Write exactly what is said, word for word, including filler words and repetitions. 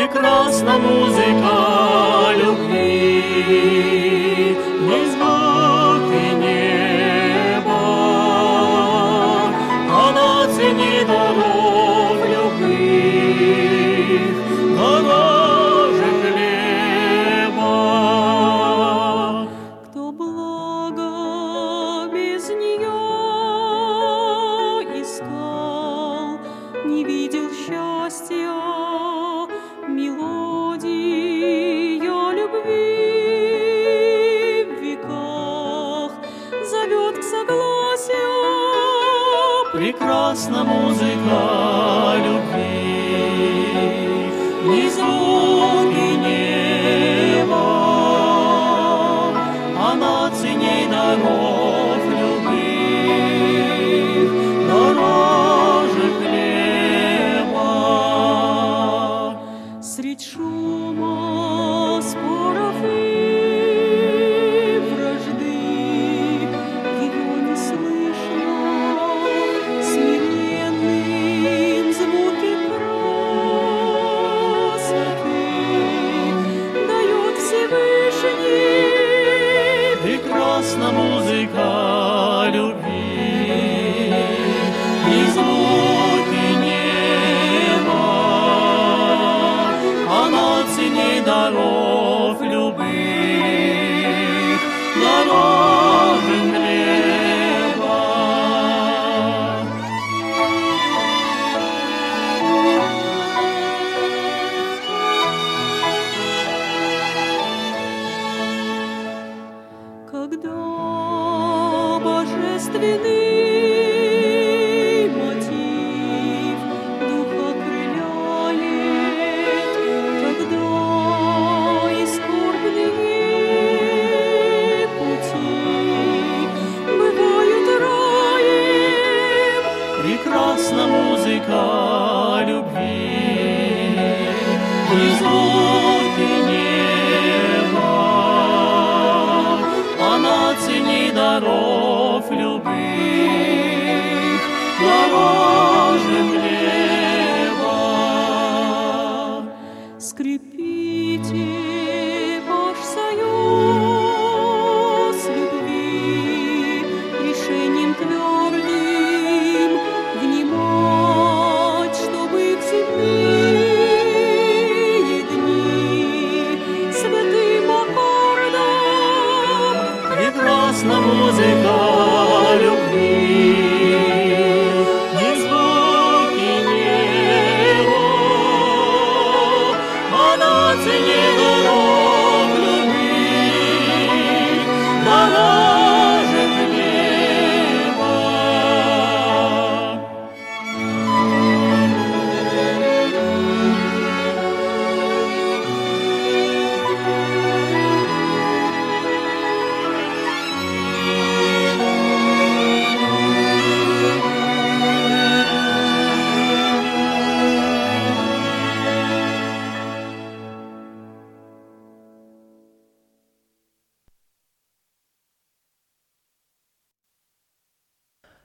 прекрасна музыка любви, не звуки неба, а на цене даров любых дороже хлеба. Кто благо без нее искал, не видел счастья, мелодия любви в веках зовет к согласию. Прекрасна музыка любви, не звуки неба, а на цене даров любых дороже хлеба. Средь шума споров и вражды ее не слышно, смиренным звуки красоты дает Всевышний. Прекрасна музыка любви, не звуки